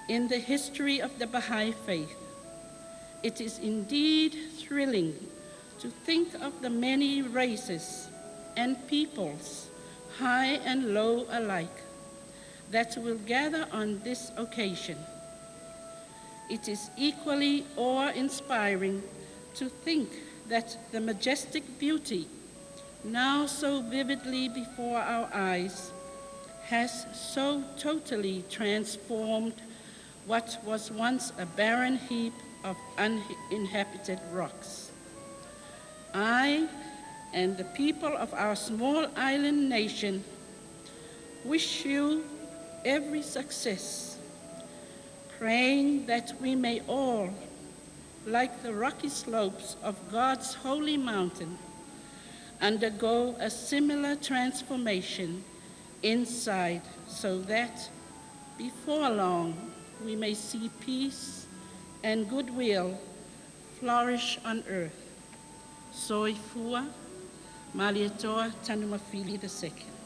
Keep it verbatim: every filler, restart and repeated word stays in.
in the history of the Baha'i faith. It is indeed thrilling to think of the many races and peoples, high and low alike, that will gather on this occasion. It is equally awe-inspiring to think that the majestic beauty, now so vividly before our eyes, has so totally transformed what was once a barren heap of uninhabited rocks. I and the people of our small island nation wish you every success, praying that we may all, like the rocky slopes of God's holy mountain, undergo a similar transformation inside, so that before long we may see peace and goodwill flourish on earth. Soifua, Malietoa Tanumafili the second.